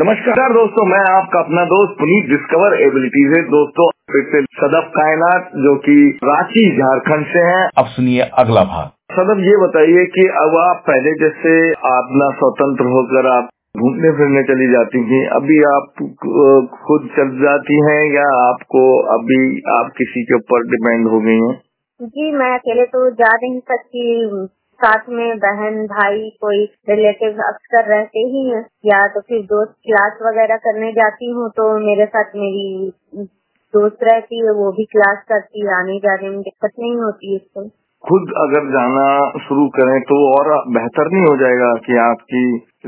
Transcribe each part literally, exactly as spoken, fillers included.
नमस्कार दोस्तों, मैं आपका अपना दोस्त पुनीत डिस्कवर एबिलिटी से। दोस्तों फिर से सदफ कायनात जो कि रांची झारखंड से हैं। अब सुनिए अगला भाग। सदफ ये बताइए कि अब आप पहले जैसे अपना स्वतंत्र होकर आप घूमने फिरने चली जाती थी, अभी आप खुद चल जाती हैं या आपको अभी आप किसी के ऊपर डिपेंड हो गई हैं? जी मैं अकेले तो जा नहीं सकती, साथ में बहन भाई कोई रिलेटिव अक्सर रहते ही हैं, या तो फिर दोस्त क्लास वगैरह करने जाती हूँ तो मेरे साथ मेरी दोस्त रहती है, वो भी क्लास करती है, आने जाने में दिक्कत नहीं होती इसको। खुद अगर जाना शुरू करें तो और बेहतर नहीं हो जाएगा कि आपकी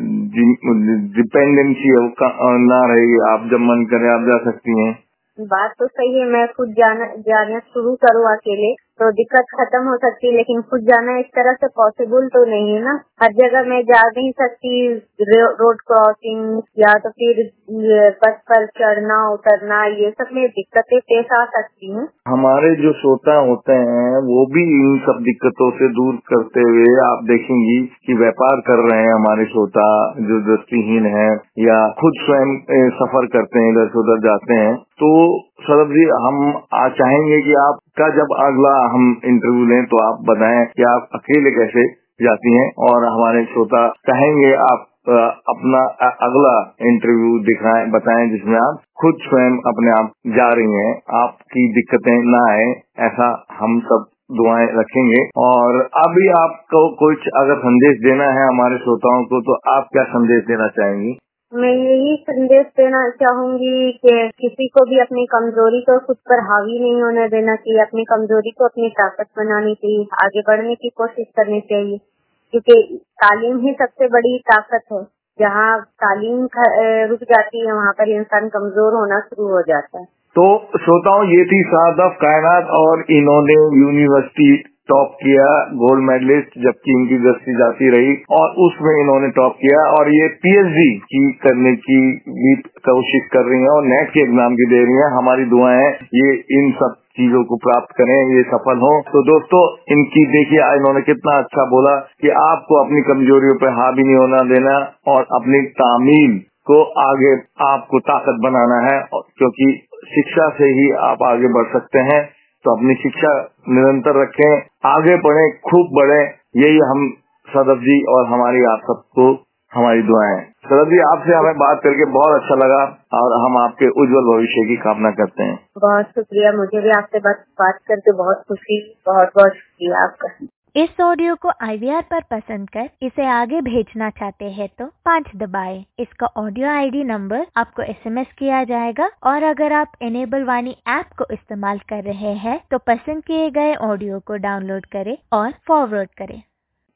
डिपेंडेंसी ना रहेगी, आप जब मन करे आप जा सकती हैं। बात तो सही है, मैं खुद जाना जाना शुरू करूँ अकेले तो दिक्कत खत्म हो सकती है, लेकिन खुद जाना एक तरह से पॉसिबल तो नहीं है ना। हर जगह मैं जा नहीं सकती, रोड क्रॉसिंग या तो फिर बस पर चढ़ना उतरना, ये सब में दिक्कतें पेश आ सकती हैं। हमारे जो श्रोता होते हैं वो भी इन सब दिक्कतों से दूर करते हुए आप देखेंगी कि व्यापार कर रहे हैं हमारे श्रोता जो दृष्टिहीन है या खुद स्वयं सफर करते हैं, इधर से उधर जाते हैं। तो सौरभ जी, हम आज चाहेंगे कि आपका जब अगला हम इंटरव्यू लें तो आप बताएं कि आप अकेले कैसे जाती हैं, और हमारे श्रोता चाहेंगे आप अपना अगला इंटरव्यू दिखाएं, बताएं जिसमें आप खुद स्वयं अपने आप जा रही हैं, आपकी दिक्कतें ना आए, ऐसा हम सब दुआएं रखेंगे। और अभी आपको कुछ अगर संदेश देना है हमारे श्रोताओं को तो आप क्या संदेश देना चाहेंगी? मैं यही संदेश देना चाहूंगी कि किसी को भी अपनी कमजोरी को खुद पर हावी नहीं होने देना चाहिए, अपनी कमजोरी को अपनी ताकत बनानी चाहिए, आगे बढ़ने की कोशिश करनी चाहिए, क्योंकि तालीम ही सबसे बड़ी ताकत है। जहाँ तालीम रुक जाती है वहाँ पर इंसान कमजोर होना शुरू हो जाता है। तो श्रोताओं, ये थी सदफ कायनात और इन्होंने यूनिवर्सिटी टॉप किया, गोल्ड मेडलिस्ट, जबकि इनकी दृष्टि जाती रही और उसमें इन्होंने टॉप किया और ये पीएचडी की करने की भी कोशिश कर रही हैं और नेट के एग्जाम भी दे रही हैं। हमारी दुआएं हैं ये इन सब चीजों को प्राप्त करें, ये सफल हो। तो दोस्तों, इनकी देखिए इन्होंने कितना अच्छा बोला कि आपको अपनी कमजोरियों पर हावी नहीं होना देना और अपनी तामील को आगे आपको ताकत बनाना है, क्योंकि शिक्षा से ही आप आगे बढ़ सकते हैं। तो अपनी शिक्षा निरंतर रखें, आगे बढ़ें, खूब बढ़ें, यही हम सदफ जी और हमारी आप सबको हमारी दुआएं। सदफ जी, आपसे हमें बात करके बहुत अच्छा लगा और हम आपके उज्जवल भविष्य की कामना करते हैं। बहुत शुक्रिया, मुझे भी आपसे बात बात करके बहुत खुशी, बहुत बहुत शुक्रिया आपका। इस ऑडियो को आई वी आर पर पसंद कर इसे आगे भेजना चाहते हैं तो पाँच दबाएं। इसका ऑडियो आईडी नंबर आपको एसएमएस किया जाएगा और अगर आप इनेबल वाणी ऐप को इस्तेमाल कर रहे हैं तो पसंद किए गए ऑडियो को डाउनलोड करें और फॉरवर्ड करें।